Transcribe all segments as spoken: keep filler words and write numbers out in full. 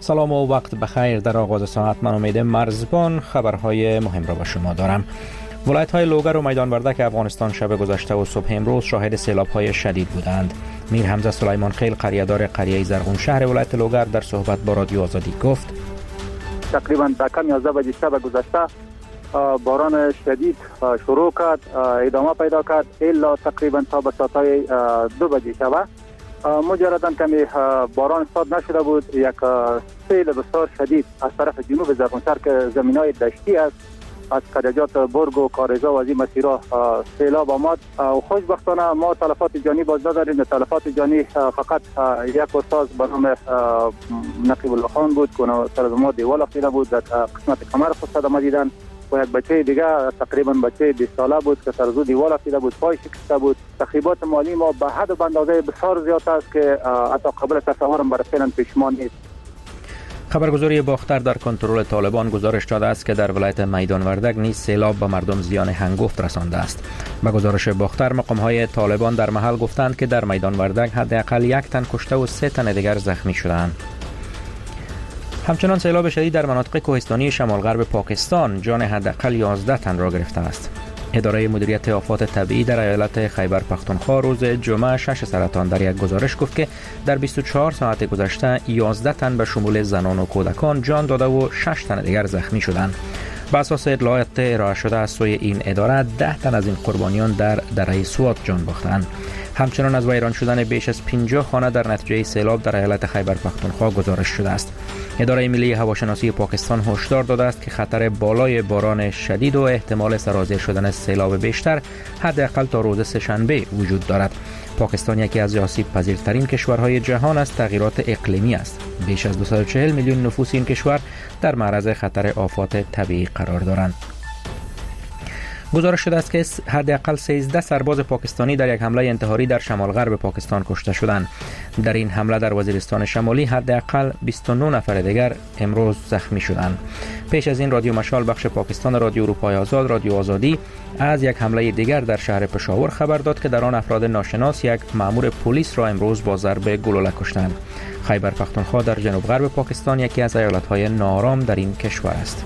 سلام و وقت بخیر. در آغاز ساعت من امید مرزبان خبرهای مهم را به شما دارم. ولایت‌های لوگر و میدان وردک افغانستان شب گذشته و صبح امروز شاهد سیلاب‌های شدید بودند. میر حمزه سلیمان خیل قریه‌دار قریه زرغون شهر ولایت لوگر در صحبت با رادیو آزادی گفت: تقریبا دکم یازده بجه شب گذشته باران شدید شروع کرد، ادامه پیدا کرد الا تقریبا تا به ساعت‌های دو بجه شب. مجرداً کمی باران استاد نشده بود. یک سیل بسیار شدید از طرف جنوب زرغون شهر که زمینای دشتی است، از قریجات برگ و کارزا و از این مسیرها سیلاب آمد. خوشبختانه ما تلفات جانی باز نداریم. تلفات جانی فقط یک استاد به نام نقیب الله خان بود که سر ما دیوال افتاده بود، در قسمت کمر خود صدمه دیدن، و یک بچه دیگه تقریبا بچه بیست ساله بود که سر زو دیوال افتاده بود، پای شکسته بود. تخریبات مالی ما به حد و به اندازه بسیار زیاد است که حتی قابل تصورم برای فعلا پیش ما نیست. خبرگزاری باختر در کنترل طالبان گزارش داده است که در ولایت میدان وردک نیز سیلاب به مردم زیان هنگفت رسانده است. به گزارش باختر مقام‌های طالبان در محل گفتند که در میدان وردک حداقل یک تن کشته و سه تن دیگر زخمی شدند. همچنان سیلاب شدید در مناطق کوهستانی شمال غرب پاکستان جان حداقل یازده تن را گرفته است. اداره مدیریت آفات طبیعی در ایالت خیبر پختونخوا روز جمعه شش سرطان در یک گزارش گفت که در بیست و چهار ساعت گذشته یازده تن به شمول زنان و کودکان جان داده و شش تن دیگر زخمی شدند. بر اساس اطلاعات ارائه شده از سوی این اداره ده تن از این قربانیان در دره سوات جان باختند. همچنان از ویران شدن بیش از پنجاه خانه در نتیجه سیلاب در ایالت خیبر پختونخوا گزارش شده است. اداره ملی هواشناسی پاکستان هشدار داده است که خطر بالای باران شدید و احتمال سرازیر شدن سیلاب بیشتر حداقل تا روز سه‌شنبه وجود دارد. پاکستان یکی از آسیب پذیرترین کشورهای جهان از تغییرات اقلیمی است. بیش از دویست و چهل میلیون نفوس این کشور در معرض خطر آفات طبیعی قرار دارند. گزارش شده است که حداقل سیزده سرباز پاکستانی در یک حمله انتحاری در شمال غرب پاکستان کشته شدند. در این حمله در وزیرستان شمالی حداقل بیست و نه نفر دیگر امروز زخمی شدند. پیش از این رادیو مشال بخش پاکستان رادیو اروپای آزاد رادیو آزادی از یک حمله دیگر در شهر پشاور خبر داد که در آن افراد ناشناس یک مأمور پلیس را امروز با ضرب گلوله کشتند. خیبر پختونخوا در جنوب غرب پاکستان یکی از ایالت‌های ناآرام در این کشور است.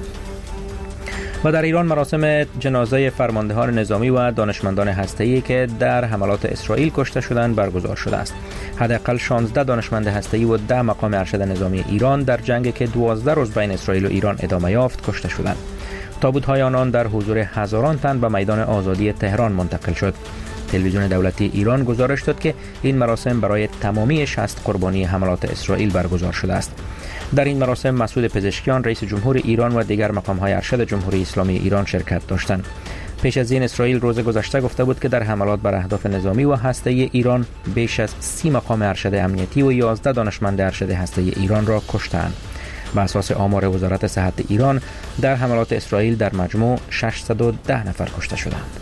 و در ایران مراسم جنازه فرماندهان نظامی و دانشمندان هسته‌ای که در حملات اسرائیل کشته شدند برگزار شده است. حداقل شانزده دانشمند هسته‌ای و ده مقام ارشد نظامی ایران در جنگی که دوازده روز بین اسرائیل و ایران ادامه یافت کشته شدند. تابوت‌های آنان در حضور هزاران تن به میدان آزادی تهران منتقل شد. تلویزیون دولتی ایران گزارش داد که این مراسم برای تمامی شصت قربانی حملات اسرائیل برگزار شده است. در این مراسم مسعود پزشکیان رئیس جمهور ایران و دیگر مقام‌های ارشد جمهوری اسلامی ایران شرکت داشتند. پیش از این اسرائیل روز گذشته گفته بود که در حملات بر اهداف نظامی و هسته‌ای ایران بیش از سی مقام ارشد امنیتی و یازده دانشمند ارشد هسته‌ای ایران را کشتند. بر اساس آمار وزارت صحت ایران در حملات اسرائیل در مجموع ششصد و ده نفر کشته شدند.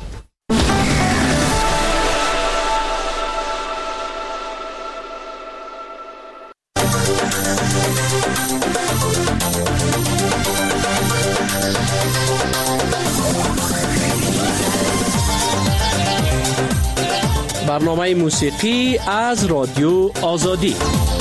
برنامه موسیقی از رادیو آزادی.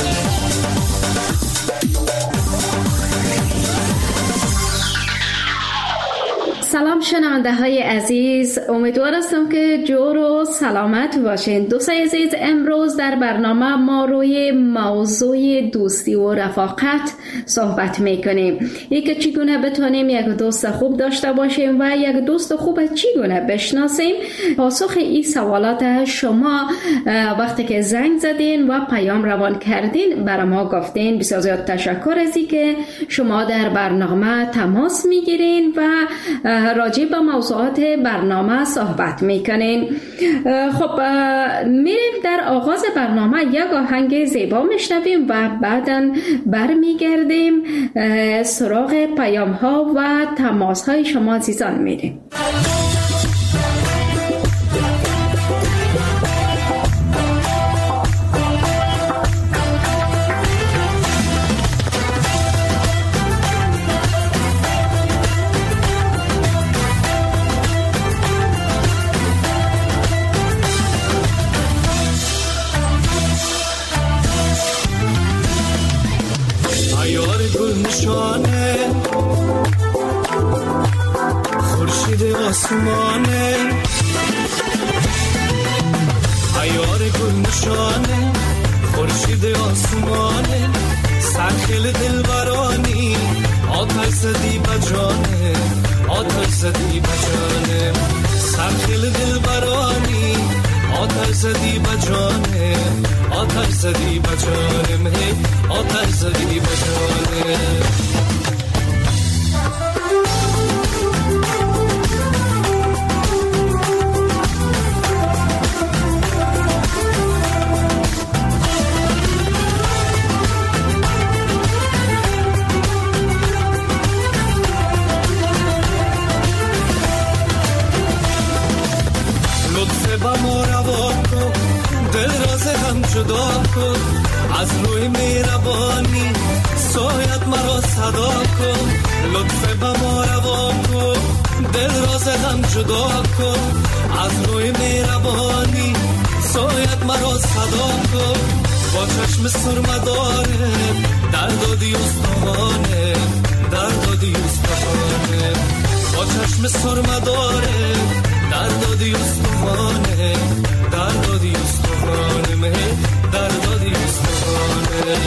سلام شنونده های عزیز، امیدوار هستم که جور و سلامت باشین. دوستان عزیز، امروز در برنامه ما روی موضوع دوستی و رفاقت صحبت میکنیم. یک چگونه بتونیم یک دوست خوب داشته باشیم و یک دوست خوب چگونه بشناسیم. پاسخ این سوالات شما وقتی که زنگ زدین و پیام روان کردین برای ما گفتین. بسیار زیاد تشکر از اینکه شما در برنامه تماس میگیرین و راجع به موضوعات برنامه صحبت میکنین. خب میریم در آغاز برنامه یک آهنگ زیبا میشنویم و بعداً برمیگردیم سراغ پیام ها و تماس های شما عزیزان میریم. آسمانه عیار گل نشانه خورشید آسمانه سرخیل دلبرانی آتش زدی بجانه آتش زدی بجانه سرخیل دلبرانی آتش زدی بجانه آتش زدی بجانه مه آتش زدی بجانه جدا کن از روی مهربانی سایت مرا صدا کن لطف به ما روا کن دل راز هم جدا کن از روی مهربانی سایت مرا صدا کن با چشم سرمه داره در دادی استخوانه در دادی استخوانه با چشم سرمه داره در دادی استخوانه در دادی استخوانه مه در دادی استخوانه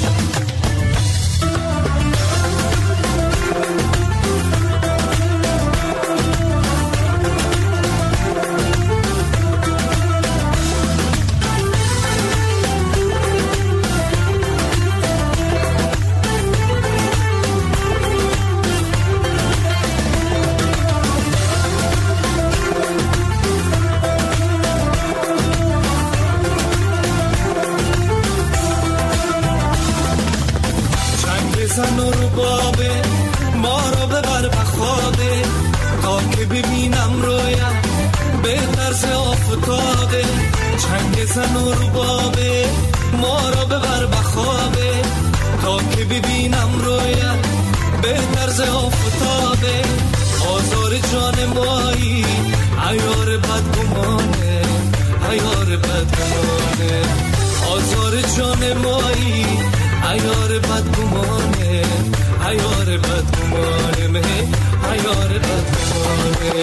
زن و ربابه ما رو ببر بخوابه تا که ببینم رویم به طرز آفتابه چنگ زن و ربابه ما رو ببر بخوابه تا که ببینم رویم به طرز آفتابه آزار جان مایی عیار بدگمانه عیار بدگمانه آزار جان مایی عیار بدگمانه عیار بدگمانه مه عیار بدگمانه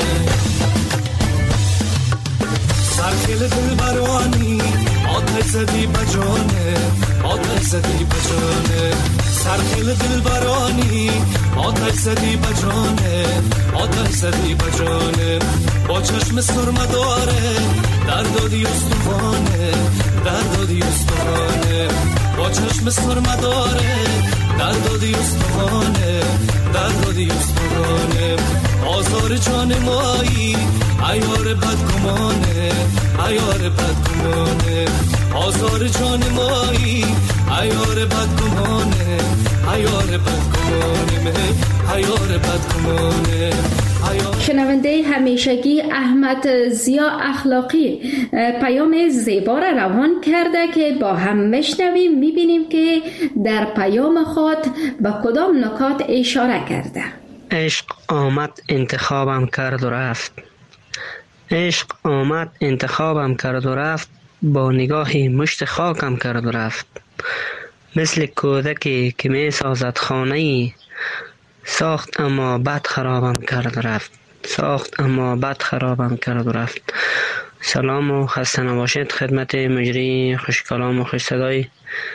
سرخیل دلبرانی آتش زدی بجانه آتش زدی بجانه سرخیل دلبرانی آتش زدی بجانه آتش زدی بجانه با چشم سرمه داره در دادی استخوانه در دادی استخوانه با چشم سرمه داره در دادی استخوانه در دادی استخوانه آزار جان مایی عیار بدگمانه عیار بدگمانه آزار جان مایی عیار بدگمانه عیار بدگمانه مه عیار بدگمانه. شنونده همیشگی احمد ضیا اخلاقی پیام زیبا را روان کرده که با هم میشنویم، میبینیم که در پیام خود به کدام نکات اشاره کرده. عشق آمد انتخابم کرد و رفت، عشق آمد انتخابم کرد و رفت، با نگاهی مشت خاکم کرد و رفت. مثل کودکی که می سازد خانه‌ای، ساخت اما بد خرابم کرد و رفت، ساخت اما بد خرابم کرد و رفت. سلام و خسته نباشید خدمت مجری خوش کلام و خوش صدای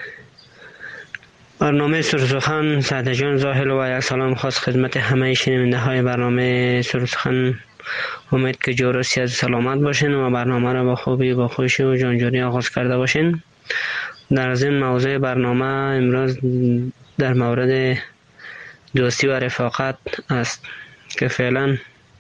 برنامه سرسخن سعد جان زاهل و یک سلام خاص خدمت همه شنونده های برنامه سرسخن. امید که جور و صحت سلامت باشین و برنامه را با خوبی با خوشی و جانجوری آغاز کرده باشین. در از این موضوع برنامه امروز در مورد دوستی و رفاقت است که فعلا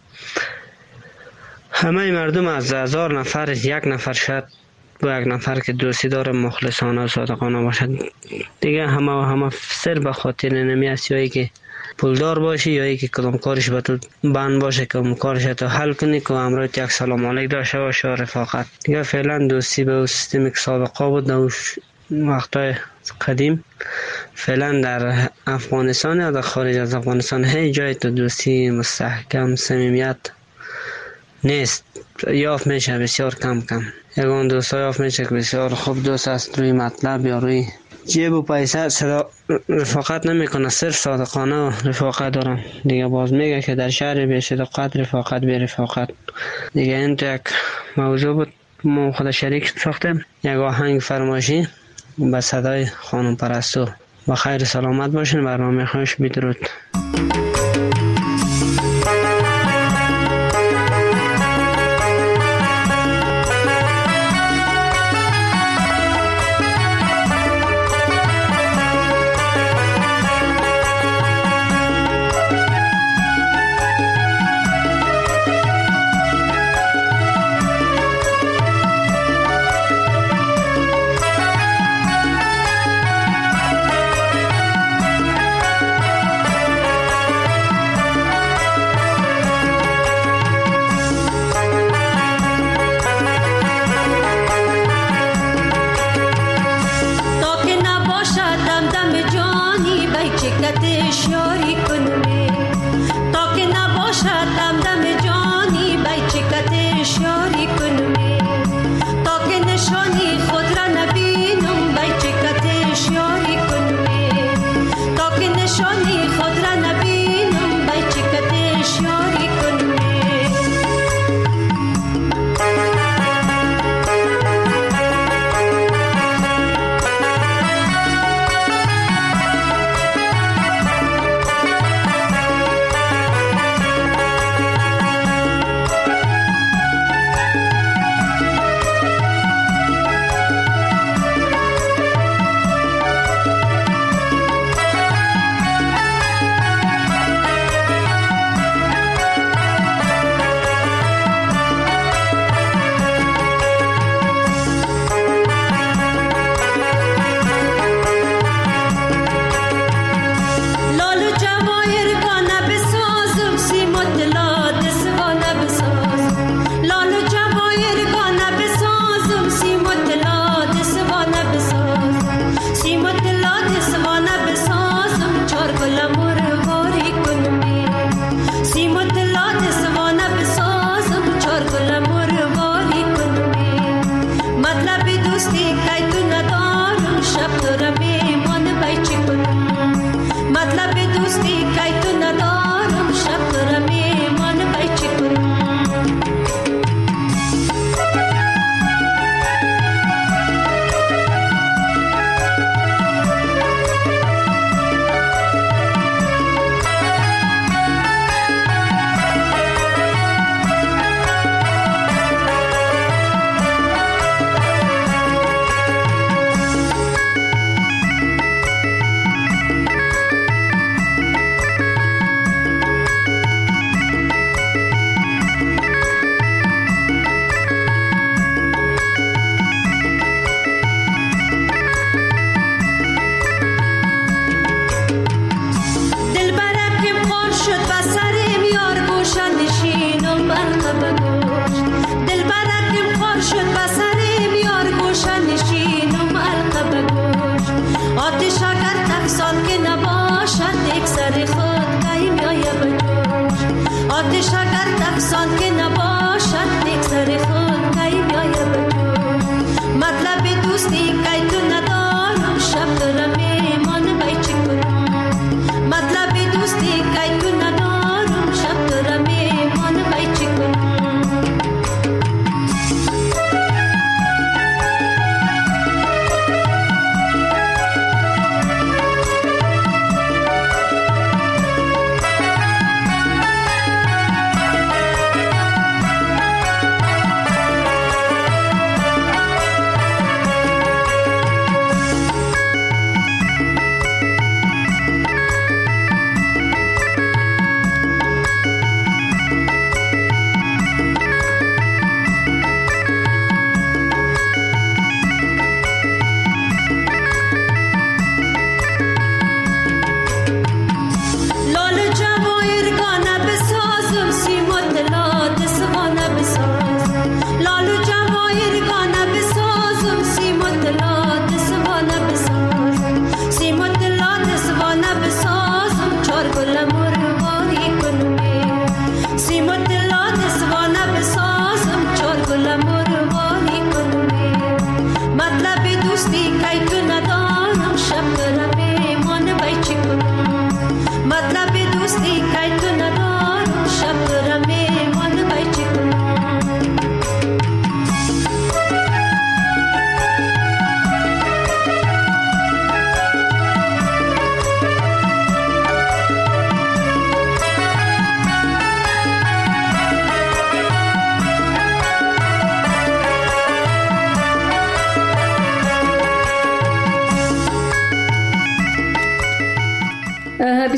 همه مردم از هزار نفر یک نفر شد با یک نفر که دوستی داره مخلصانه و صادقانه باشد دیگه. همه و همه سر به خاطر نمی است، یا ای که پولدار باشی یا ای که کدام کارش به تو بند باشه که اون کارش تو حل کنی که امروز یک سلام علیک داشته باشه و رفاقت دیگه. فعلا دوستی به سیستمی که سابقه بود در وقتای قدیم، فعلا در افغانستان یا در خارج از افغانستان هیچ جای تو دوستی مستحکم صمیمیت نیست، یافت میشه بسیار کم کم. یگان دوست ها یافت میشه که بسیار خوب دوست است، روی مطلب یا روی جیب و پیسه صدا رفاقت نمی کنه، صرف صادقانه و رفاقت دارم دیگه. باز میگه که در شهر بی صداقت رفاقت بی رفاقت دیگه. این تو یک موضوع بود ما خود شریک ساختیم، یک آهنگ فرمایشی به صدای خانم پرستو. با خیر سلامت باشین. برنامه خوش، بدرود.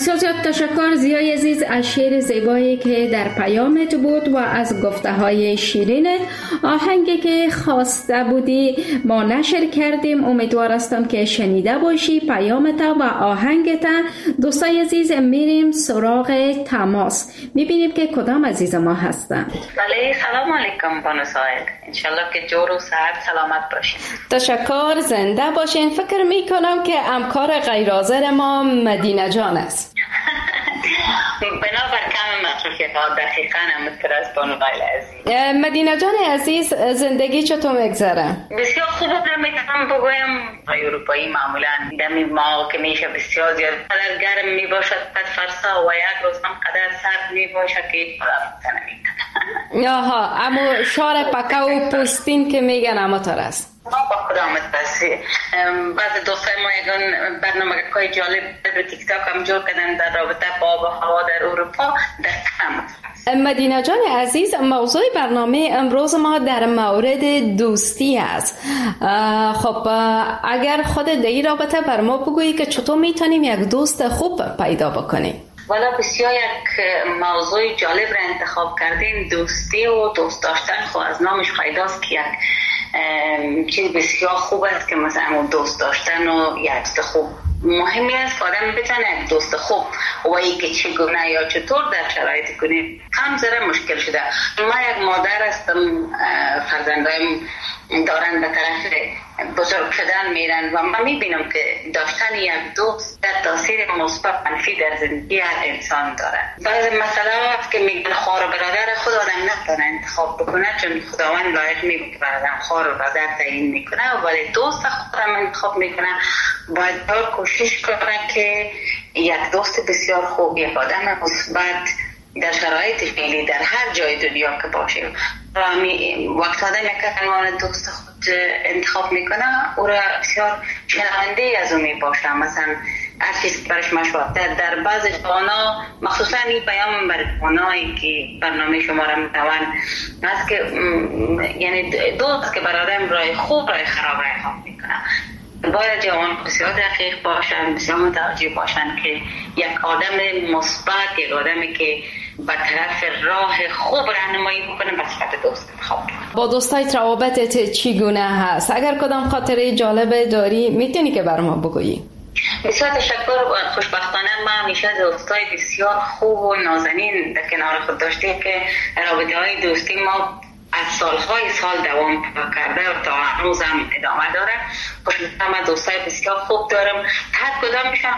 بسیار زیاد تشکر زیای عزیز از شعر زیبایی که در پیامت بود و از گفته های شیرینت. آهنگی که خواسته بودی ما نشر کردیم، امیدوار هستم که شنیده باشی پیامت و آهنگت. دوستای عزیز میریم سراغ تماس، میبینیم که کدام عزیز ما هستن. بله، سلام علیکم بانو سایل، انشالله که جور و صحت سلامت باشین. تشکر، زنده باشین. فکر میکنم که همکار غیر حاضر ما مدینه جان است. بنابر کم مصروفیت ها دقیقا همونطور از بانو غیل عزیز. مدینه جان عزیز، زندگی چطور میگذره؟ بسیار خوب رو میتونم بگویم. اروپایی معمولا دمی ما که میشه بسیار زیاد قدر گرم میباشد قد فرسا و یک روز هم قدر سرد میباشد که خدا نمیتونه. آها، اما شار پکه و پوستین که میگن اما تر است. ما با خدامت بسی بعض دوستای ما یکان برنامه که جالب در تیک تاک هم جور کردن در رابطه با آب و هوا در اروپا در کم. مدینه جان عزیز، موضوع برنامه امروز ما در مورد دوستی است. خب اگر خود در این رابطه بر ما بگویی که چطور میتونیم یک دوست خوب پیدا بکنیم؟ والا بسیار یک موضوع جالب را انتخاب کردین. دوستی و دوست داشتن خب از نامش پیداست که یک چیز بسیار خوب است که مثلا دوست داشتن و یک دوست خوب مهمی است که آدم بتونه یک دوست خوب و ای که چگونه یا چطور در شرایط کنیم هم ذره مشکل شده. ما یک مادر هستم، فرزندایم دارن به طرف بزرگ شدن میرن و من میبینم که داشتن یک دوست در تاثیر مثبت منفی در زندگی هر انسان داره. بعض مسئله هست که میگن خواهر و برادر خود آدم نتونه انتخاب بکنه، چون خداوند لایق میگه که آدم خواهر و برادر تعیین میکنه، ولی دوست خودم انتخاب میکنه. باید دار کوشش کنه که یک دوست بسیار خوب، یک آدم مثبت در شرایط فعلی در هر جای دنیا که باشیم و وقت آدم یک عنوان دوست خود انتخاب میکنه او را بسیار شنونده از اون میباشه. مثلا هر چیز برش مشورت در, در بعض جوانا، مخصوصا این پیام بر جوانایی که برنامه شما را میتوان است که یعنی دوست که برادم رای خوب رای خراب رای خواب میکنه. باید جوان بسیار دقیق باشن، بسیار متوجه باشن که یک آدم مثبت، یک آدمی که به طرف راه خوب راهنمایی بکنه به صورت دوست خوب. با دوستایت روابطت چگونه هست؟ اگر کدام خاطره جالب داری میتونی که برام بگویی؟ بسیار تشکر. خوشبختانه ما همیشه دوستای بسیار خوب و نازنین در کنار خود داشتیم که رابطه های دوستی ما از سالهای سال دوام کرده و تا هنوز هم ادامه داره. خوشبختانه من دوستای بسیار خوب دارم، هر کدامشان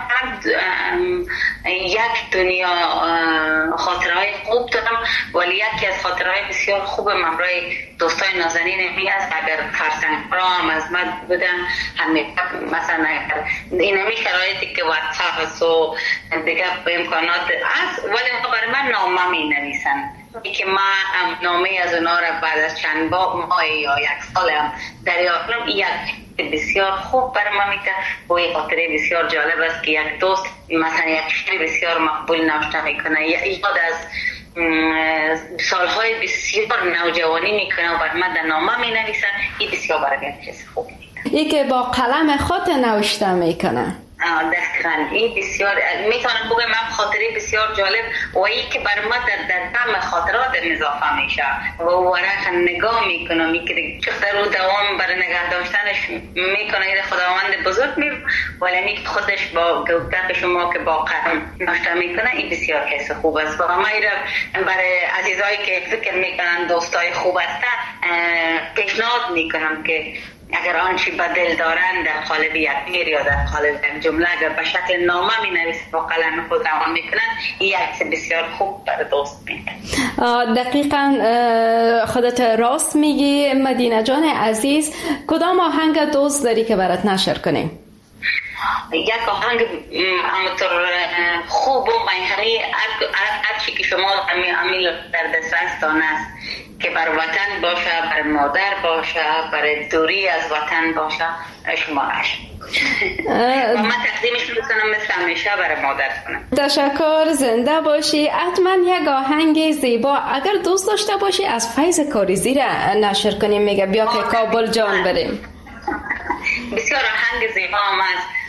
یک دنیا خاطرهای خوب دارم، ولی یکی از خاطرهای بسیار خوب ممرای دوستای نازنین می است. اگر فرسنگ را هم از من بودن همه مثلا این همی شرایطی که واتساپ هست و دیگه امکانات هست، ولی برای من نامه می نویسن که ما نامه از اونا را بعد از چند با ماه یا یک سال هم دریافت کنم. یک بسیار خوب برای ما میده و یک خاطره بسیار جالب است که یک دوست مثلا یک شعر بسیار مقبول نوشته میکنه، یاد از سالهای بسیار نوجوانی میکنه و برای من در نامه می نویسن. این بسیار برای من چیز خوب میده. ای که با قلم خود نوشته میکنه. دقیقاً این بسیار میتونم بگم من خاطره بسیار جالب و این که بر ما در در دم خاطرات اضافه میشه و ورق نگاه میکنم میگه چقدر رو دوام برای نگاه داشتنش میکنه. این خداوند بزرگ می ولی نیک خودش با گفتن شما که با قلم نوشته میکنه. این بسیار کیس خوب است و ما ایرا برای عزیزایی که فکر میکنن دوستای خوب هستن پیشنهاد میکنم که اگر آنچه به دل دارن در قالب یک میر یا در قالب یک جمله اگر به شکل نامه می نویسن با قلم خود روان میکنن، این عکس بسیار خوب برای دوست میده. دقیقاً خودت راست میگی مدینه جان عزیز. کدام آهنگ دوست داری که برات نشر کنیم؟ یک آهنگ همونطور خوب و میهنی هر چی که شما امیل در دسترستان است که بر وطن باشه، بر مادر باشه، بر دوری از وطن باشه، شمارش و من تقدیمش میکنم مثل همیشه برای مادر کنم. تشکر، زنده باشی. حتما یک آهنگ زیبا اگر دوست داشته باشی از فیض کاریزی را نشر کنیم. میگه بیا که کابل جان بریم. بسیار آهنگ زیبا هم است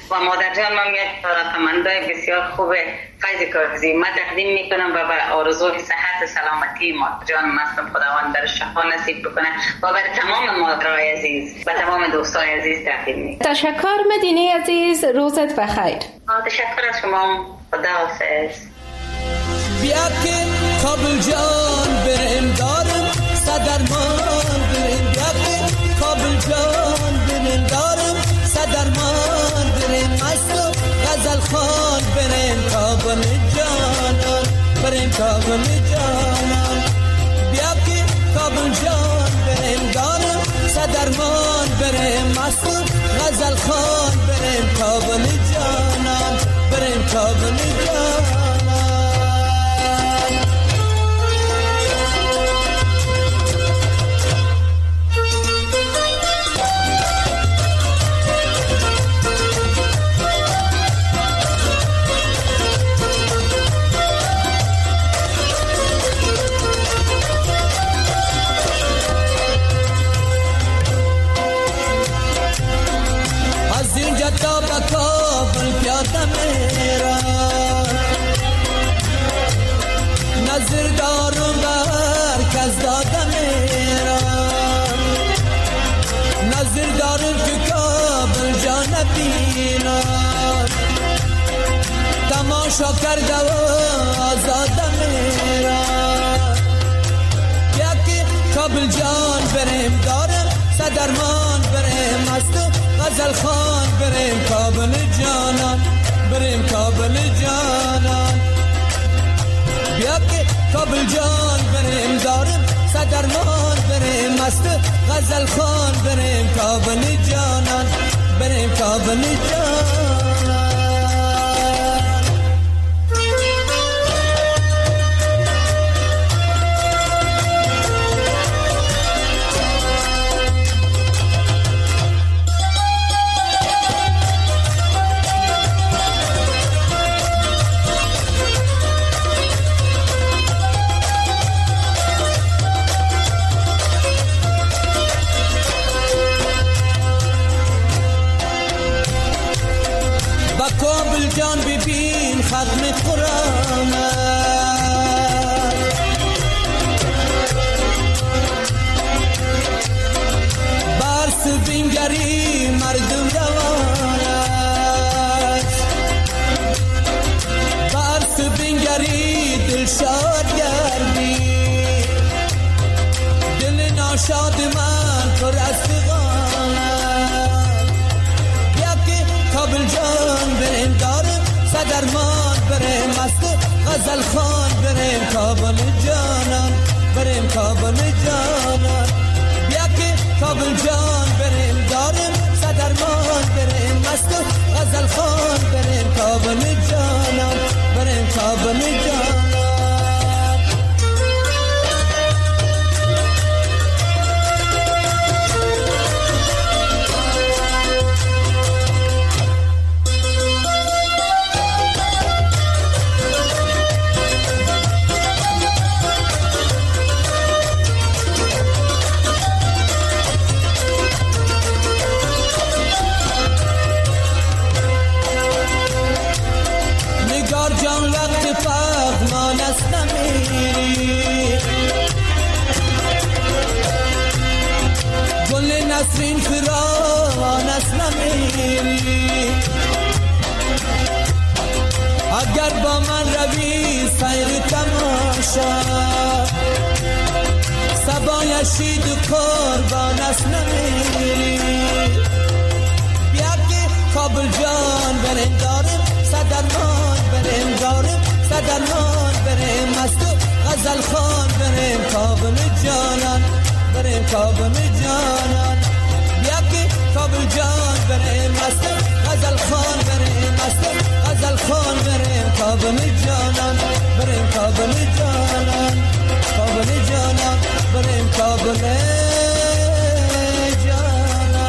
و مادر جان من یک رقمندای بسیار خوب فیض کاغذی من تقدیم میکنم و بر آرزوی صحت سلامتی مادر جان مستم خداوند در شفا نصیب بکنه و بر تمام مادرای عزیز و تمام دوستای عزیز تقدیم میکنم. تشکر مدینه عزیز، روزت بخیر. تشکر از شما، خداحافظ. بیا که کابل جان بریم دارم صدرمان بریم، بیا که کابل جان بریم دارم صدرمان بریم، مست و غزل خان بریم کابل جانان بریم کابل جانان، بیا که کابل جان بریم دارم صدرمان بریم، مست و غزل خان بریم کابل جانان بریم کابل جانان. تا به کابل پیاده میرم، نظر دارم بر کس داده میرم، نظر دارم که کابل جان بینم، تماشا کرده و آزاده میرم، یکی کابل جان بریم دارم صدرمان بریم مست غزل خان بریم کابل جانان بریم کابل جانان، بیا که کابل جان بریم دارم صدرمان بریم مست غزل خان بریم کابل جانان بریم کابل جانان. کابل جان ببین ختم قرآن برس بینگری مردم روان است، برس بینگری دل شاد گردی، دل ناشاد من پر از فغان است، یکی کابل جان بریم دارم صدرمان بریم مست غزل خان بریم کابل جانان بریم کابل جانان، بیا که کابل جان بریم دارم صدرمان بریم مست غزل خان بریم کابل جانان بریم کابل جانان. جان وقت پغمان است نمیری، گل نسرین فراوان است نمیری، اگر با من روی سیر تماشا سبای شید و قربان است نمیری، بیا که کابل جان بریم دارم صدرمان بریم دارم صدرمان بریم مست غزل خان بریم کابل جانان بریم کابل جانان، بیا که کابل جان بریم مست غزل خان بریم مست غزل خان بریم کابل جانان بریم کابل جانان کابل جانان بریم کابل جانان.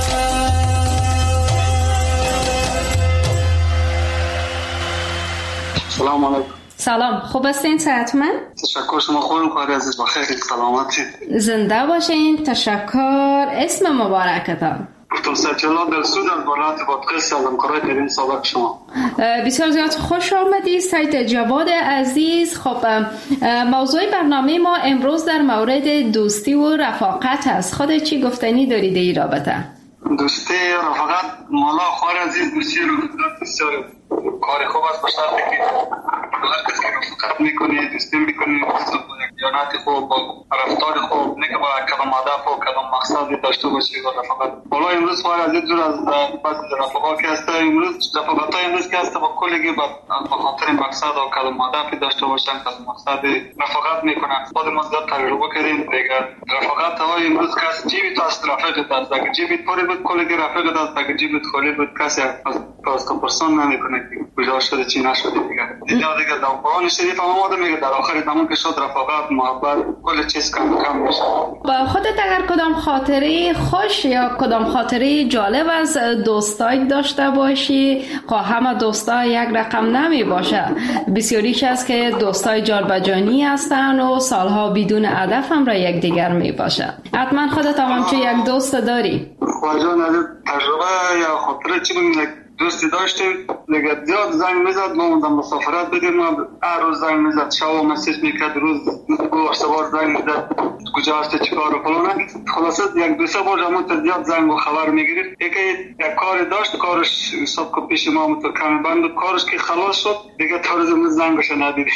سلام علیکم. سلام، خوب هستین؟ صحتمند؟ تشکر، شما خوبین؟ خواهر عزیز بخیر، سلامتی. زنده باشین. تشکر. اسم مبارکتان؟ گفتم سجلا در سود از ولایت بادغیس از همکارای در این سابق شما. بسیار زیاد خوش آمدید سید جواد عزیز. خب موضوع برنامه ما امروز در مورد دوستی و رفاقت است. خودت چی گفتنی دارید این رابطه؟ دوستی رفاقت مولا خوار عزیز دوستی رفاقت بسیار کار خوب است. بشرطی که هر کسی که رفاقت میکنه دوستی میکنه دیانت خوب با رفتار خوب نه که با کدام هدف و کدام مقصدی داشته باشه و رفاقت. حالا امروز خوار عزیز دور از بحث رفاقت که هست، امروز رفاقت های امروز که هست با کلگی با خاطر مقصد و کدام هدفی داشته باشن کدام مقصد رفاقت میکنن. خود ما زیاد تجربه کردیم دیگه. رفاقت های امروز که هست جیبی تو است رفیقت است، اگه جیبی پره بود کلگی رفیقت است، اگه جیبت خالی بود کسی از پاست پرسون نمیکنه کجا شده چی نشده دیگه. دیگه دیگه در قرآن شریف هم آمده میگه در آخر زمان که شد رفاقت محبت کل چیز کم کم میشه. با خودت اگر کدام خاطره خوش یا کدام خاطره جالب از دوستای داشته باشی، خب همه دوستا یک رقم نمی باشه، بسیاریش هست که دوستای جانبجانی هستن و سالها بدون هدف هم را یک دیگر می باشه. حتما خودت هم چه یک دوست داری؟ خواجان از تجربه یا خاطره چی بگیم دوستی داشتیم دیگه زیاد زنگ میزد ما اونجا مسافرت بدیم هر روز زنگ میزد شب مسیج میکرد روز دو سوار زنگ میزد کجا هستی چی کار و فلانه. خلاصه یک دو سه بار همون زیاد زنگ و خبر میگیرید. یکی یک کار داشت کارش حساب که پیش ما متو کمی بند کارش که خلاص شد دیگه تا روز امروز زنگش ندیدی.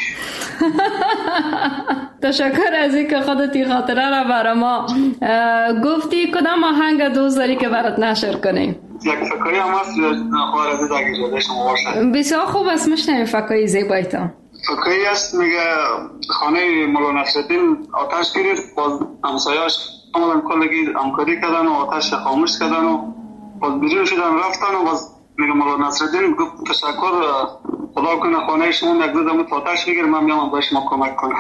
تشکر از اینکه خودت این خاطره را برای ما گفتی. کدام آهنگ دوست داری که برات نشر کنیم؟ یک فکری هم هست خواه عزیز اگه جاده شما باشد. بسیار خوب است مشنویم فکری زیبایتان. فکری هست میگه خانه مولا نصرالدین آتش گرفت باز همسایه‌اش آمدن کلگی همکاری کردن و آتش خاموش کردن و باز بیرون شدن رفتن و باز میگه مولا نصرالدین گفت تشکر خدا کنه خانه شما یک دو دمت آتش بگیر من میام باش ما کمک کنم.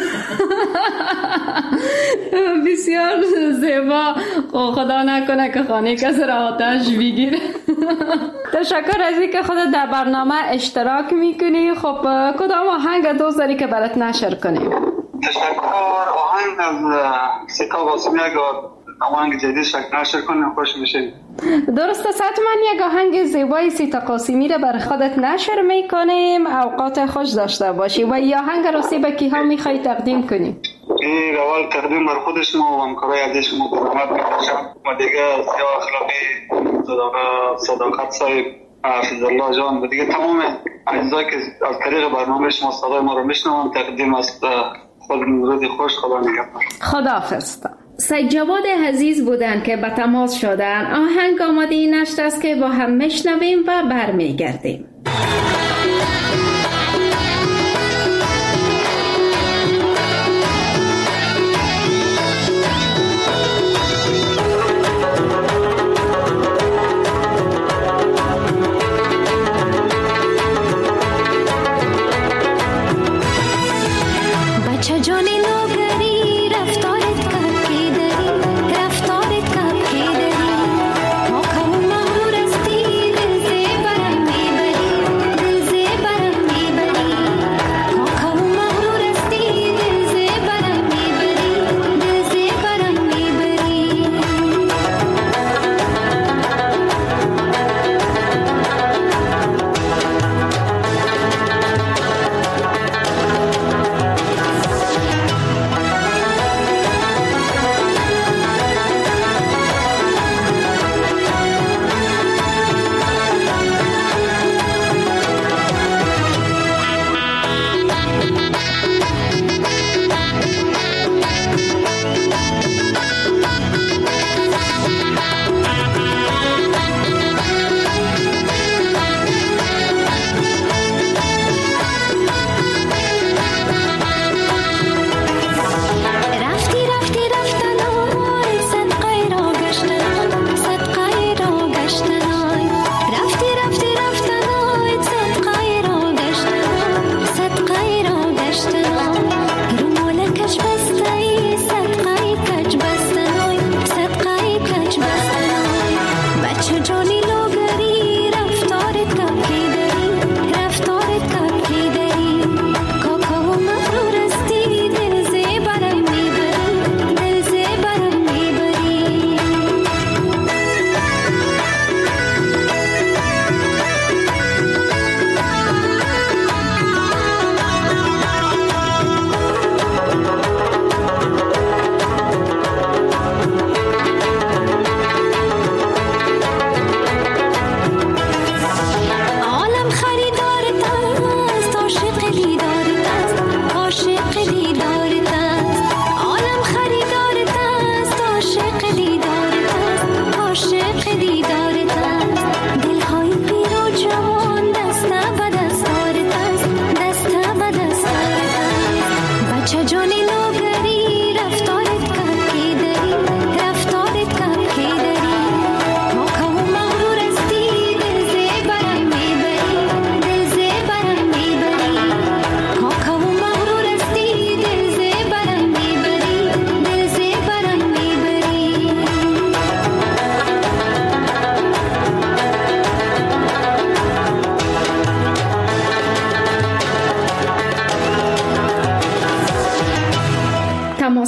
بسیار زیبا. خدا نکنه که خانه کسی را آتش بگیره. تشکر از اینکه خودت در برنامه اشتراک میکنی. خب کدام آهنگ دوست داری که برات نشر کنیم؟ تشکر. آهنگ از سیتا واسمی اگه آهنگ جدید شکل نشر کنیم خوش میشه. درسته حتما یک آهنگ زیبای سیتا قاسمی را بر خودت نشر میکنیم. اوقات خوش داشته باشی. و یا آهنگ راستی به کی ها میخوای تقدیم کنیم؟ این اول تقدیم بر خود شما و همکارای عزیز شما برامت میکنم و دیگه سیاه اخلاقی صداقت صاحب حافظ الله جان و دیگه تمام عزیزایی که از طریق برنامه شما صدای ما رو میشنوم تقدیم است. خود روزی خوش. خدا نگهدار. خداحافظ. سید جواد عزیز بودن که به تماس شدن. آهنگ آماده این نشت است که با هم میشنویم و برمیگردیم. بچه جان نوگری رفتارت کب کی داری رفتارت کب کی داری ما کم مغرور استی دل سے برم میبری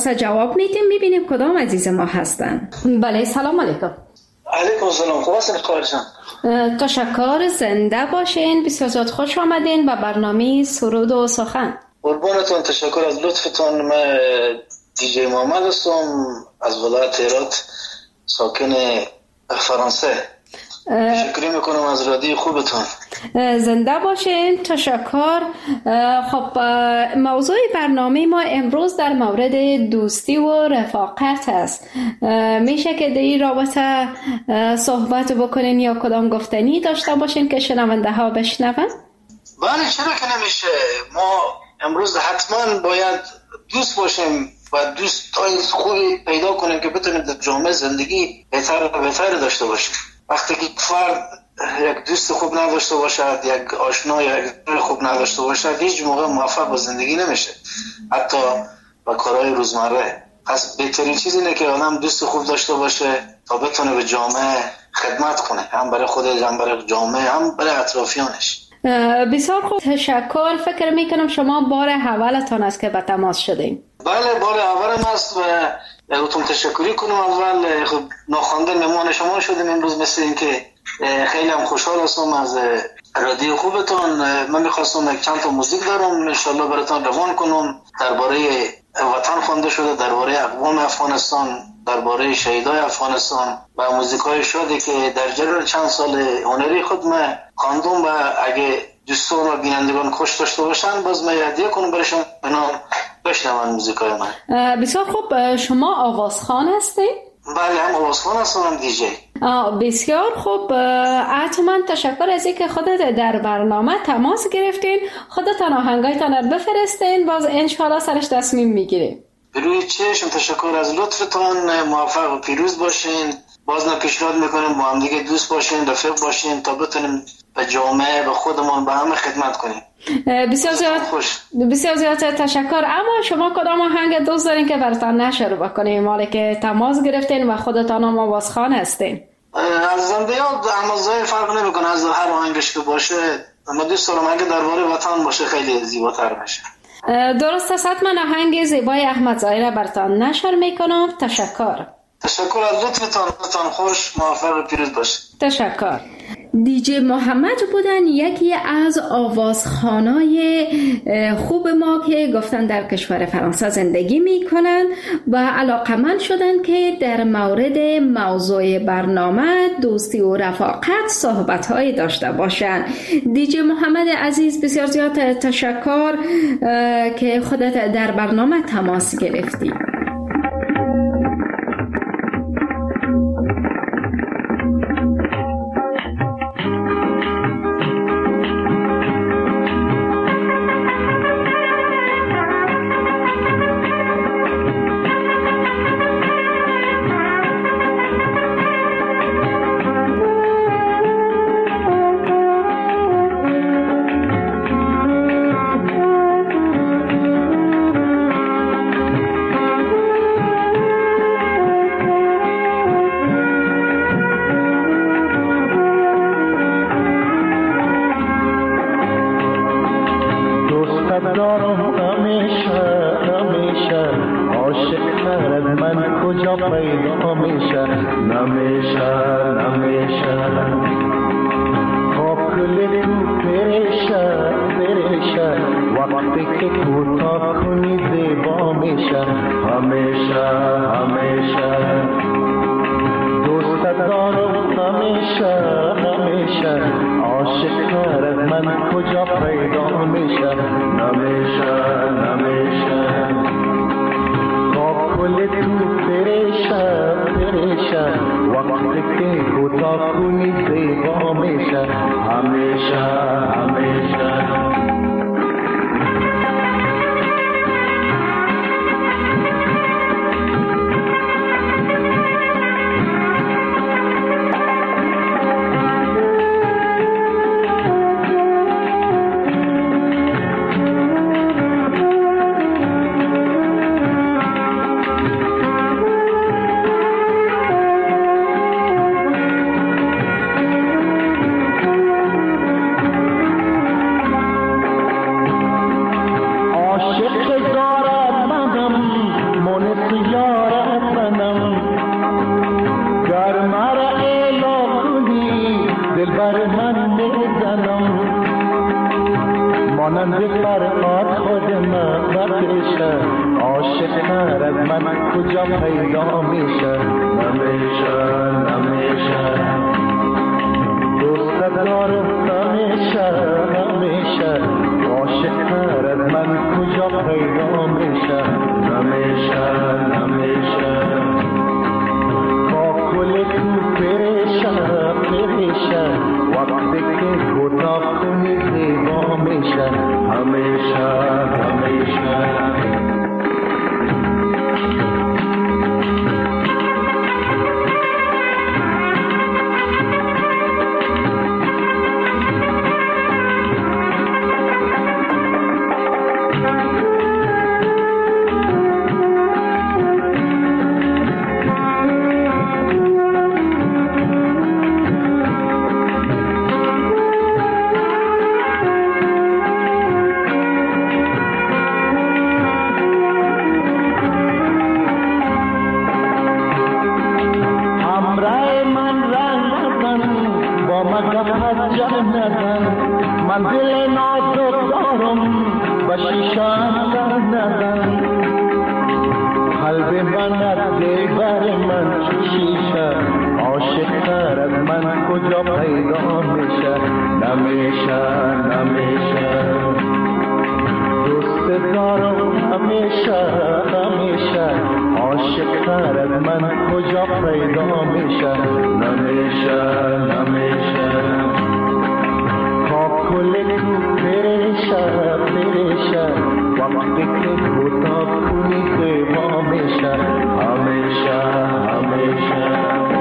پرسه جواب میدیم، میبینیم کدام عزیز ما هستن. بله سلام علیکم. علیکم السلام. خوب هستین خواهرشان؟ تشکر، زنده باشین. بسیار زیاد خوش آمدین به برنامه سرود و سخن. قربانتون، تشکر از لطفتون. من دیجی محمد هستم از ولایت هرات، ساکن فرانسه. تشکر میکنم از رادیو خوبتون. زنده باشین. تشکر. خب موضوع برنامه ما امروز در مورد دوستی و رفاقت است. میشه که در این رابطه صحبت بکنین یا کدام گفتنی داشته باشین که شنونده ها بشنون؟ بله، چرا که نمیشه. ما امروز حتما باید دوست باشیم و دوستای خوبی پیدا کنیم که بتونیم در جامعه زندگی بهتر و بهتر داشته باشیم. وقتی که فرد یک دوست خوب نداشته باشد، یک آشنا یا یک خوب نداشته باشد، هیچ موقع موفق به زندگی نمیشه، حتی با کارهای روزمره. پس بهترین چیز اینه که آدم دوست خوب داشته باشه تا بتونه به جامعه خدمت کنه، هم برای خودش، هم برای جامعه، هم برای اطرافیانش. بسیار خوب، تشکر. فکر میکنم شما بار اولتان است که به تماس شدین. بله، بار اولم است و بهتون تشکری کنم. اول خب ناخوانده مهمان شما شدیم امروز، مثل این که خیلی هم خوشحال هستم از رادیو خوبتون. من میخواستم یک چند تا موزیک دارم انشالله براتون روان کنم، درباره وطن خوانده شده، درباره اقوام افغانستان، درباره شهیدای افغانستان و موزیکای شادی که در جریان چند سال هنری خود من خواندم و اگه دوستان و بینندگان خوش داشته باشن باز من هدیه کنم برایشون، اینا بشنون موزیکای من. بسیار خوب. شما آوازخوان هستید؟ بله، هم آوازخوان هستم هم دیجی. بسیار خوب. حتما تشکر از اینکه خودت در برنامه تماس گرفتین. خودتان آهنگایتان رو بفرستین، باز انشالله سرش تصمیم میگیریم. بروی چشم. تشکر از لطفتان. موفق و پیروز باشین. باز پیشنهاد میکنیم با هم دیگه دوست باشین، رفیق باشین تا بتونیم به جامعه و خودمون به همه خدمت کنیم. بسیار زیاد خوش. بسیار زیاد تشکر. اما شما کدام آهنگ دوست دارین که براتون نشر بکنیم، مالی که تماس گرفتین و خودتان هم آوازخوان هستین؟ از زنده یاد احمدزاده فرق نمیکنه، از هر آهنگش که باشه. ما دوست دارم اگه درباره وطن باشه خیلی زیباتر بشه. درست است. حتما آهنگ زیبای احمدزاده را براتون نشر میکنم. تشکر. تشکر از لطفتان. خوش، موفق و پیروز باشه. تشکر. دیجی محمد بودن، یکی از آوازخوانای خوب ما که گفتن در کشور فرانسه زندگی میکنن و علاقمند شدن که در مورد موضوع برنامه دوستی و رفاقت صحبت‌های داشته باشن. دیجی محمد عزیز، بسیار زیاد تشکر که خودت در برنامه تماس گرفتی. دارم همیشه همیشه عاشق تر از من کجا پیدا میشه همیشه همیشه با کل تو پریشه پریشه وقتی که گدا کنی زیبا میشه همیشه همیشه منزل نازک دارم و شیشان در ندن قلب من از دیبر من شیشه عاشق تر از من کجا پیدا میشه نمیشه نمیشه دوست دارم همیشه همیشه عاشق تر از من کجا پیدا میشه نمیشه نمیشه کل تو پریشه پریشه وقتی که گدا کنی زیبا میشه همیشه همیشه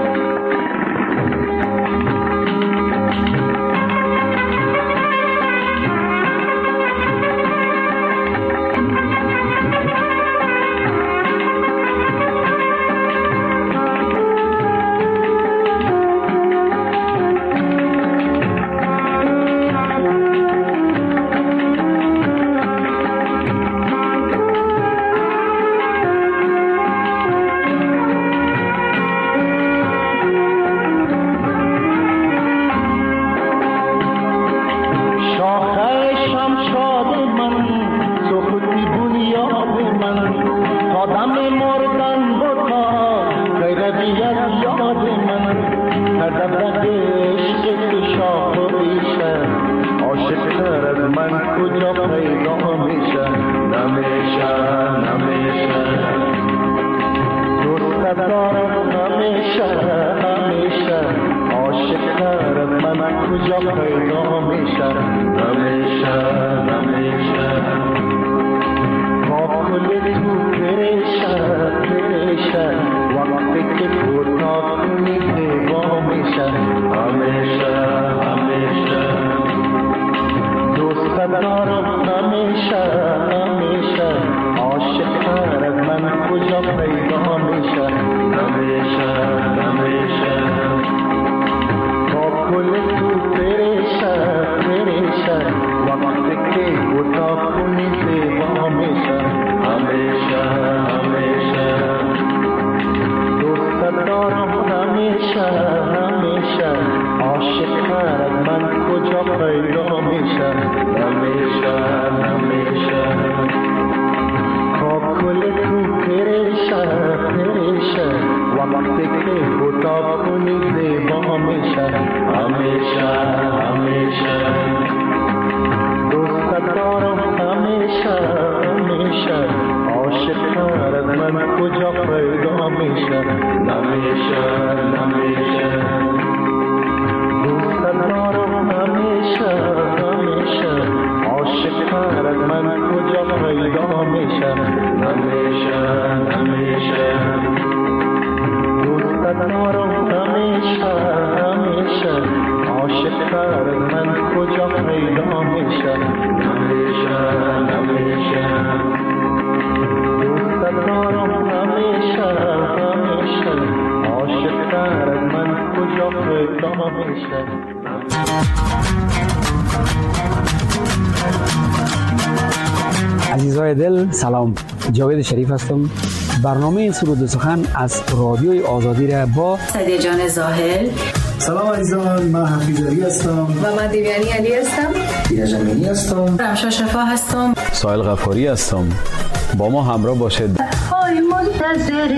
عزیزای دل سلام، جاوید شریف هستم. برنامه سرود و سخن از رادیوی آزادی را با سعدی جان زاهل. سلام عزیزان، من حفیظ علی هستم و من دیویانی علی هستم. دینا جمیلی هستم. رمشا شفا هستم. سایل غفاری هستم. با ما همراه باشید. آی منتظر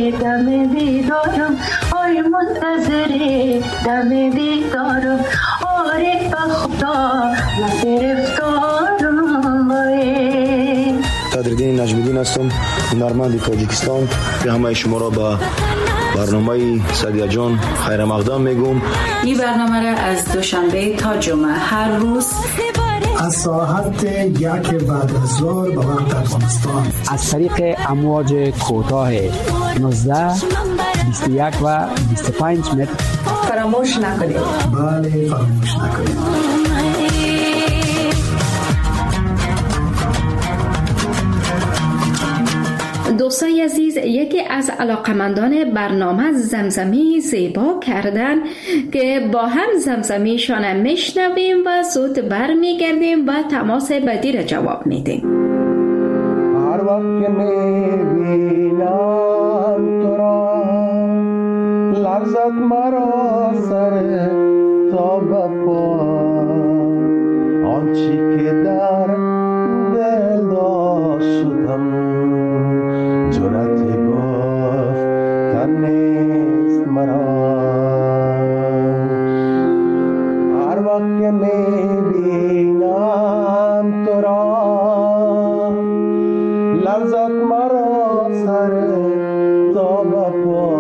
دم دیدارم، آی منتظر دم دیدارم، باره به خدا گرفتارم باره. قدردین نجم‌الدین هستم، هنرمند تاجیکستان. به همه شما را به برنامه سعدیه جان خیر مقدم میگم. این برنامه را از دوشنبه تا جمعه هر روز از ساعت یک بعد از ظهر به وقت افغانستان از طریق امواج کوتاه نوزده، بیست و یک و بیست و پنج متر فراموش نکنید. بله فراموش نکنید. دوستای عزیز، یکی از علاقمندان برنامه زمزمی زیبا کردن که با هم زمزمیشان میشنویم و زود برمیگردیم و تماس بعدی را جواب میدیم. هر وقت که میبینم تو را لرزد مرا سر تا بپا، آنچی که در دل داشت شدم جرأت گفتن نیست مرا. هر وقت که میبینم تو را لرزد مرا سر تا بپا،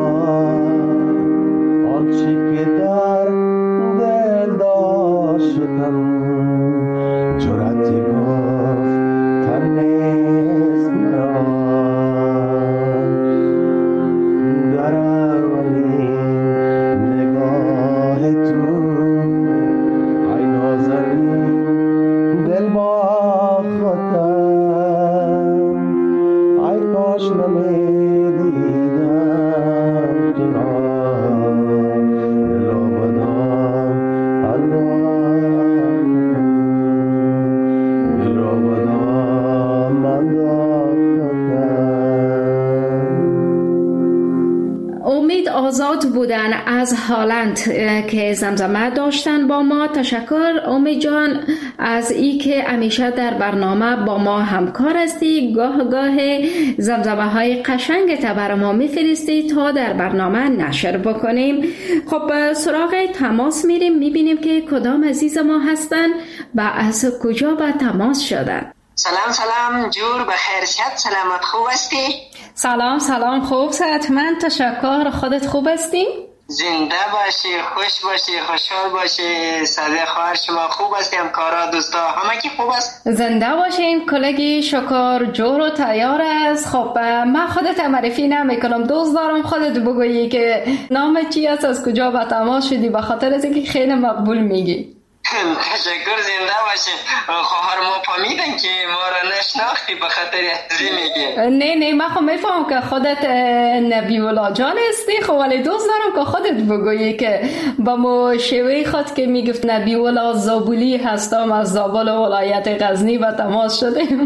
آنچی که در دل داشت شدم جرأت گفتن نیست مرا. در اولین نگاه تو ای نازنین دل باختم، ای کاش نمیدیدم تو را دل آبادان انداختم، دل آبادان انداختم. امید آزاد بودن از هالند که زمزمه داشتن با ما. تشکر امید جان از ای که همیشه در برنامه با ما همکار هستی. گاه گاه زمزمه های قشنگ تا بر ما میفرستی تا در برنامه نشر بکنیم. خب سراغ تماس میریم، میبینیم که کدام عزیز ما هستن و از کجا به تماس شدن. سلام سلام، جور بخیر، شد سلامت، خوب هستی؟ سلام سلام، خوب صحتمند، تشکر. خودت خوب هستی؟ زنده باشی، خوش باشی، خوشحال باشی. صدای خواهر شما خوب هستی؟ همکارا دوستا همه کی خوب است؟ زنده باشین. کلگی شکر جور و تیار است. خب من خودت معرفی نمیکنم، دوست دارم خودت بگویی که نام چی است، از کجا به تماس شدی، به خاطر از اینکه خیلی مقبول میگی. تشکر، زنده باشی. خواهر ما فهمیدن که ما را نشناختی به خاطر ازی میگی. نه نه من خب میفهم که خودت نبی الله جان هستی، خب ولی دوست دارم که خودت بگویی که با مو شوی خود که میگفت نبی الله زابلی هستم، از زابل ولایت غزنی به تماس شدیم.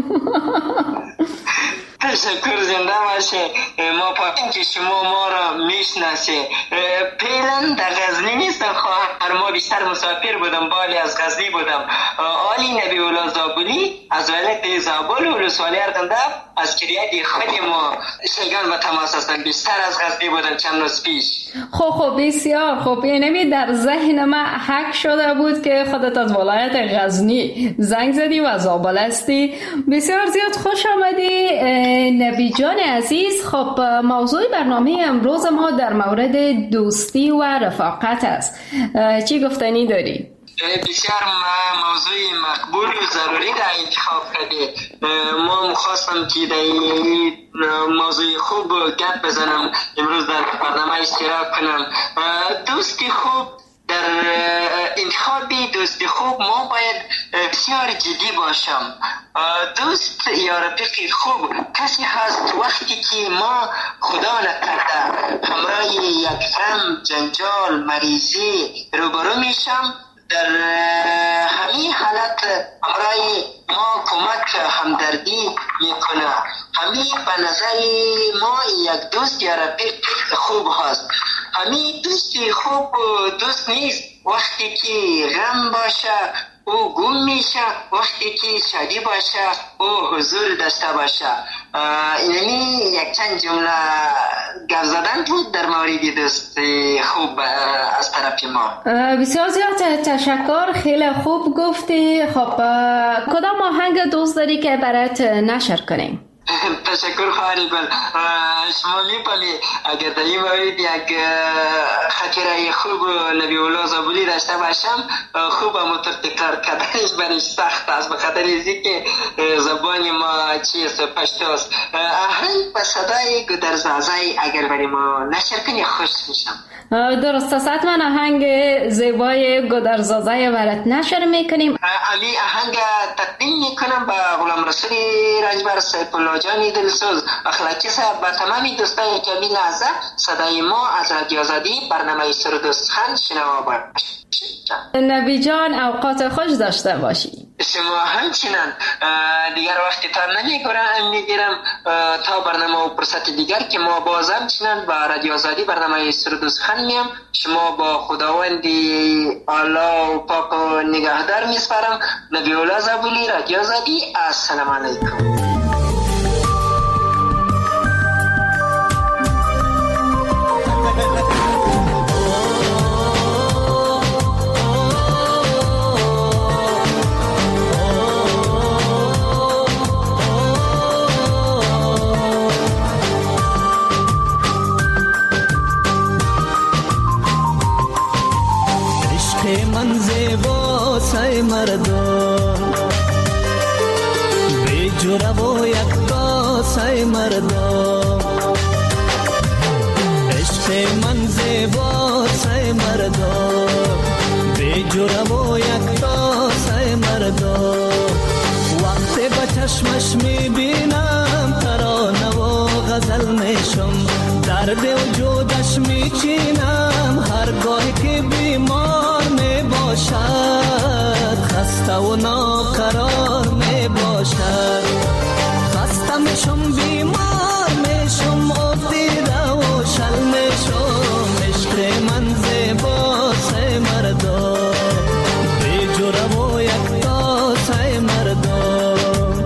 تشکر، زنده باشه. ما پاکیم که شما ما را میشناسی. پیلن در غزنی نیستم، خواهر ما بیشتر مسافر بودم، بالی از غزنی بودم. آلی نبی الله زابلی از ولایت زابل و رسوالی ارغنده از کریه خود ما شیگان و تماس هستن، بیشتر از غزنی بودن چند روز پیش. خب خب بسیار خوب. یعنی در ذهن من حک شده بود که خودت از ولایت غزنی زنگ زدی و زابل هستی. بسیار زیاد خوش آمدی نبی جان عزیز. خب موضوع برنامه امروز ما در مورد دوستی و رفاقت است. چی گفتنی داری؟ بسیار موضوع مقبول و ضروری را انتخاب کردی. ما خواستم که در این موضوع خوب گپ بزنم، امروز در برنامه اشتراک کنم. دوستی خوب، در انتخاب دوستی خوب ما باید بسیار جدی باشم. دوست یا رفیق خوب کسی هست وقتی که ما خدا نکرده همراه یک غم، جنجال، مریضی روبرو میشم، در همین حالت همراه ما کمک همدردی میکنه. همین به نظر ما یک دوست یا رفیق خوب هست. همین دوستی خوب دوست نیست وقتی که غم باشه او گم میشه، وقتی که شادی باشه او حضور داشته باشه. یعنی یک چند جمله گفت زدن بود در مورد دوست خوب از طرف ما. بسیار زیاد تشکر، خیلی خوب گفتی. خب کدام آهنگ دوست داری که برات نشر کنیم؟ تشکر خواهری گل. شما می‌پلی اگر در این مورد یک خاطره خوب نبی الله زابلی داشته باشم، خوب همونطور تکرار کردنش برش سخت است، به خاطر اینکه که زبان ما چیست، پشتو است. آهنگ به صدای گودرزازی اگر برای ما نشر کنی خوش میشم. درست است، حتما آهنگ زیبای گودرزازی برات نشر میکنیم. علی آهنگ تقدیم میکنم به غلام رسول رنجبر سیف الله جانی دلسوز اخلاقی صاحب، با تمامی دوستای کبین لحظه صدای ما از رادیو آزادی برنامه سردوست خان شنوا باش. نبی جان اوقات خوش داشته باشی. شما همچنان. دیگر وقتی تا نمیگرم میگیرم تا برنامه و فرصت دیگر که ما باز همچنان با رادیو آزادی برنامه سردوست خان میم. شما با خداوندی الله و پاک و نگهدار میسپارم. نبی الله زابلی، رادیو آزادی. السلام علیکم. من زیبا سای مردم بی جوره و یکتا سای مردم، عشق من زیبا سای مردم بی جوره و یکتا سای مردم. وقتی با چشمش میبینم ترانه و غزل میشم، درد وجودش میچینم هرگاهی که بیمار می باشد، خسته و ناقرار می باشد. خسته میشم بیمار میشم افتیده و شل میشم. عشق من زیبا سای مردم بی جوره و یکتا سای مردم.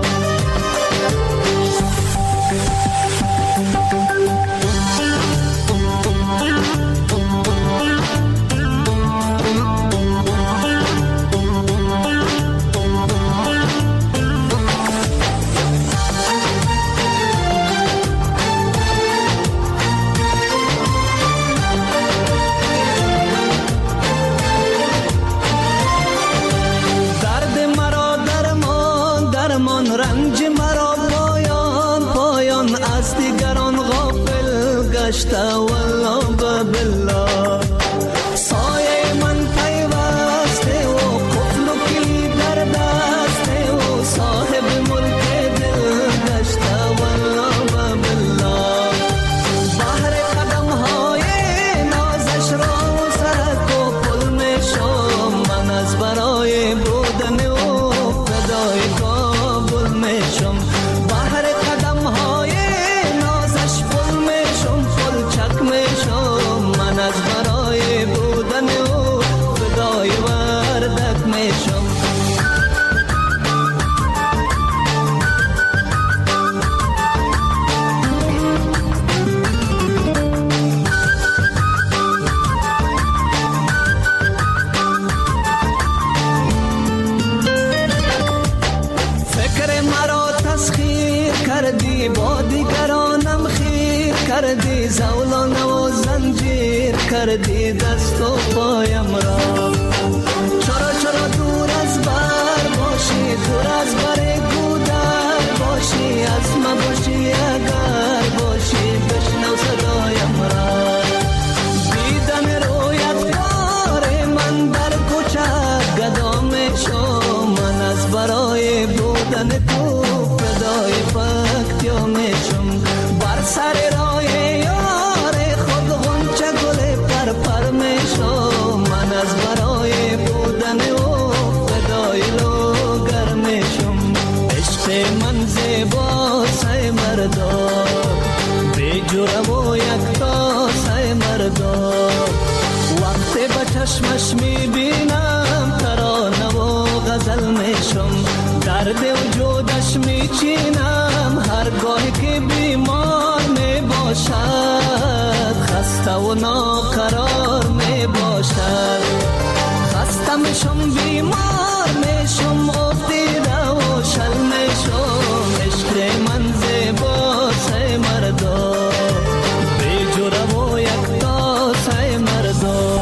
رنج مرا پایان پایان از دیگران غافل گشته والله بالله. سایه من پیوسته و قفل و کلید در دسته و صاحب ملک دل گشته والله بالله. بحر قدم های نازش را سرک و پل میشم، من از برای بودن و فدای کابل میشم. بحر قدم های نازش پل میشم، پل چک میشم، من از برای بودن و فدای وردک میشم. فکر مرا تسخیر کردی، با دیگرانم خیر کردی، زولانه و زنجیر کردی دست و پایم را. چرا چرا دور از بر باشی، دور از بر گودر باشی، از ما باشی اگر باشی بشنو صدایم را. دیدن رویت کار من در کوچه گدا میشم، من از برای بودن تو فدای فکتیا میشم. بر سر راه یار خود غنچه گل پر پر میشم، من از برای بودن او فدای لوگر میشم. عشق من زیبا سای مردم بی جوره و یکتا سای مردم. وقتی با چشمش میبینم ترانه و غزل میشم، درد وجودش میچینم هرگاهی که بیمار می باشد، خسته و ناقرار می باشد. خسته میشم بیمار میشم افتیده و شل میشم. عشق من زیبا سای مردا بی جوره و یکتا سای مردا.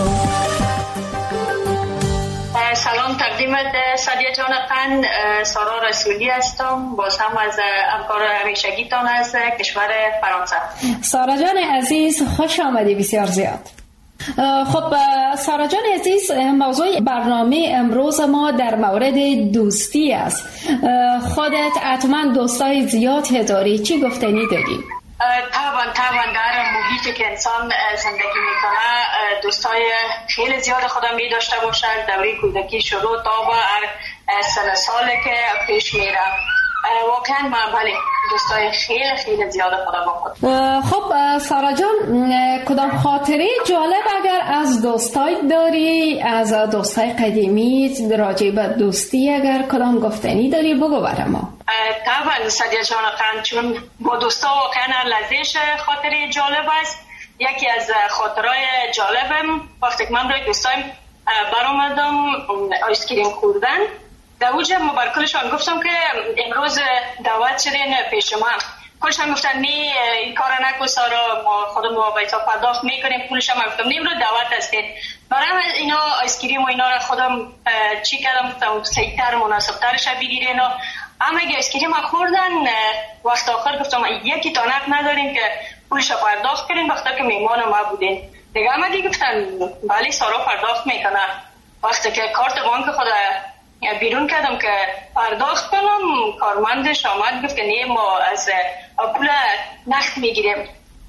سلام تقدیمت سادیا جان قند، سارا رسولی هستم، باز هم از همکار همیشگیتان از کشور فرانسه. سارا جان عزیز خوش آمدی بسیار زیاد. خب سارا جان عزیز، موضوع برنامه امروز ما در مورد دوستی است. خودت حتما دوستای زیاد داری، چی گفتنی داری؟ طبعا طبعا در محیطی که انسان زندگی میکنه دوستای خیلی زیاد خودم می داشته باشد. دوره کودکی شروع تا به هر سن ساله که پیش میره، واقعا من بله دوستای خیلی خیلی زیاد خودم با خود. خب سارا جان، کدام خاطره جالب اگر از دوستای داری، از دوستای قدیمی راجع به دوستی اگر کدام گفتنی داری بگو برای ما. طبعا سادیا جان قند، چون با دوستا واقعا لذیذ خاطره جالب است. یکی از خاطرهای جالبم وقتی که من برای دوستایم برآمدم آیسکریم خوردن، در اوجه ما بر کلشان گفتم که امروز دعوت شدین پیش ما. کلشان گفتن نه این کار نکن سارا، ما خودمون بیتا پرداخت میکنیم پولش. هم گفتم نه امروز دعوت هستید. برای اینا آیسکریم و اینا را خودم چی کردم، گفتم سریعتر مناسبترش بگیرین. اما اگه آیسکریم خوردن وقت آخر گفتم یکی تانک نداریم که پولش پرداخت کنین وقتا که میمان ما بودین. دیگه همه دیگه گفتن بله سارا پرداخت میکنه. وقتی که کارت بانک خود بیرون کردم که پرداخت کنم، کارمندش آمد گفت که نه ما از پول نقد میگیریم.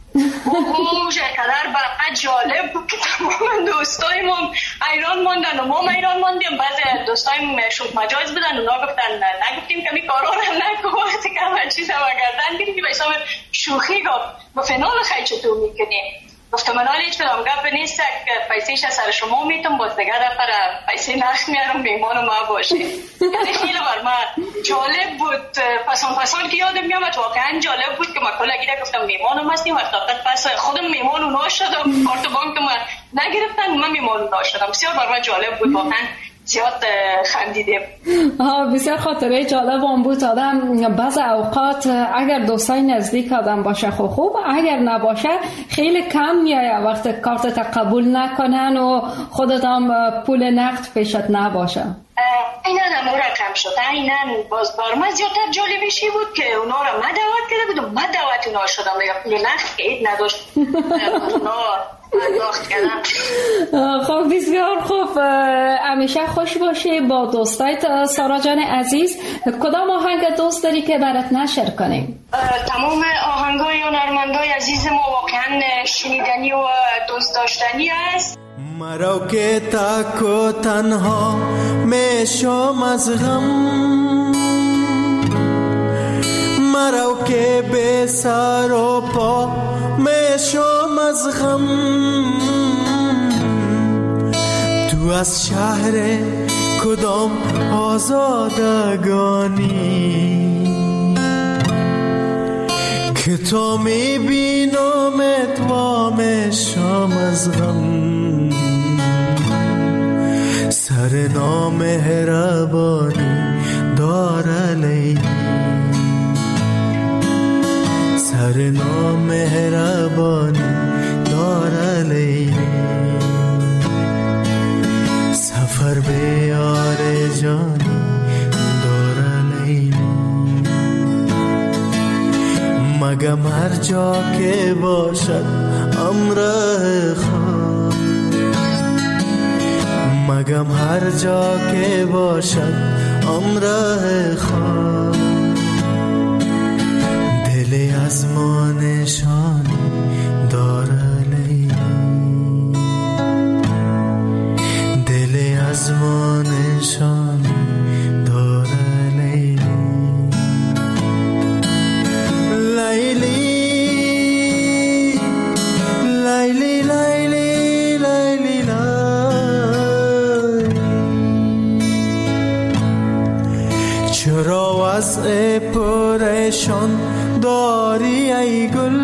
اوه چقدر برای جالب بود که تمام دوستایم هم ایران ماندن و ما هم ایران ماندیم. بعضی دوستایم شوخ مجاز بودن، اونا گفتن نگفتیم که می کارا رو نکن، وقتی که همه چیز رو گردن گیریم به حساب شوخی گفت با فنال خیلی چطور میکنیم. گفتم من حالی هیچ کدام گپ نیست که پیسیش از سر شما میتونم، باز دیگه دفعه پیسی نخ میارم میمان ما باشه. یعنی خیلی بر من جالب بود. پسان پسان که یادم میامد واقعا جالب بود که ما کلا گیره گفتم میمان هم هستیم. وقت آخر پس خودم میمان اونا شدم، کارت بانک ما نگرفتن، من میمان اونا شدم. بسیار بر من جالب بود، واقعا زیاد خندیدیم. بسیار خاطره جالب هم بود. آدم بعض اوقات اگر دوستای نزدیک آدم باشه خوب خوب، اگر نباشه خیلی کم میایه وقت کارت قبول نکنن و خودت هم پول نقد پیشت نباشه. اینا هم اون رقم شد. اینا باز بار ما زیادتر جالبشی بود که اونا را ما دعوت کرده بودم، ما دعوت اونا شدم یا پول نقد که اید نداشت اونا پرداخت کردم. خب بسیار خوب، همیشه خوش باشی با دوستایت. سارا جان عزیز، کدام آهنگ دوست داری که برات نشر کنیم؟ تمام آهنگای هنرمندای عزیز ما واقعا شنیدنی و دوست داشتنی است. مرا که تک و تنها میشم از غم، مرا که به سر و پا میشم از غم. تو از شهر کدام آزادگانی که تو میبینمت و میشم از غم. سر نامهربانی داره لیلی، سر نامهربانی داره لیلی. سفر به یار جانی داره لیلی. مگم هر جا که باشد امر خواهد، مگم هر جا که باشد امر خواهد. دل از ما نشانی داره لیلی، دل از ما نشانی داره لیلی. لیلی لیلی لیلی لیلی لیلی. چرا وضع پریشان داری ای گل،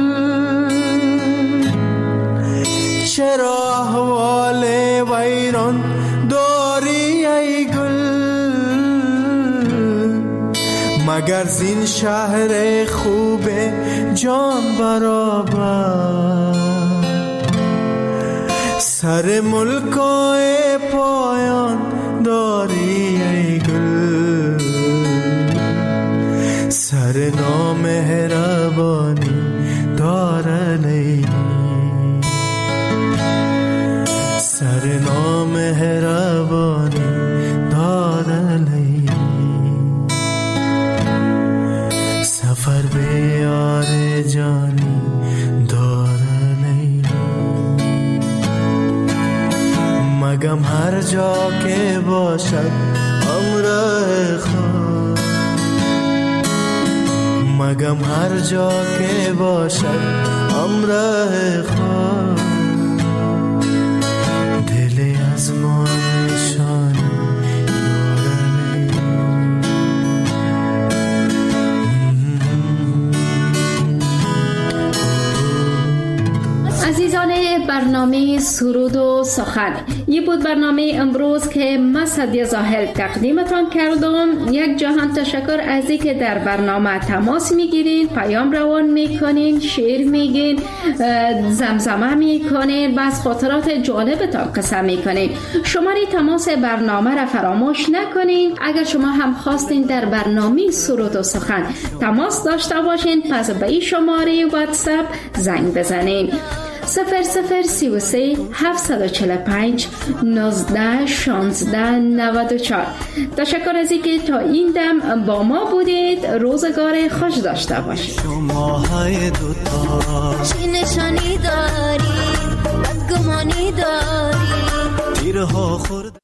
چرا احوال ویران داری ای گل، مگر زین شهر خوب جان برابر، سر ملکای پایان داری ای گل، سر نامهربانی داره لیلی، سر نامهربانی داره لیلی، سفر به یار جانی داره لیلی، مگم هر جا که باشد امراه خود، مگم هر جا که باشد امراه خود، دل از ما نشان عزیزان برنامه سرود و سخن، یه بود برنامه امروز که من سعدیه زاهل تقدیمتان کردم. یک جهان تشکر از این که در برنامه تماس میگیرین، پیام روان میکنین، شعر میگین، زمزمه میکنین، بعض خاطرات جالبتان قصه میکنین. شماره تماس برنامه را فراموش نکنین. اگر شما هم خواستین در برنامه سرود و سخن تماس داشته باشین، پس به این شماره واتساپ زنگ بزنین: صفر صفر سی و سه هفتصد و چهل و پنج نوزده شانزده نود و چهار. تشکر از اینکه تا این دم با ما بودید. روزگار خوش داشته باشید. شما های دوتا چی نشانی داری، بدگمانی داری، تیرها خورد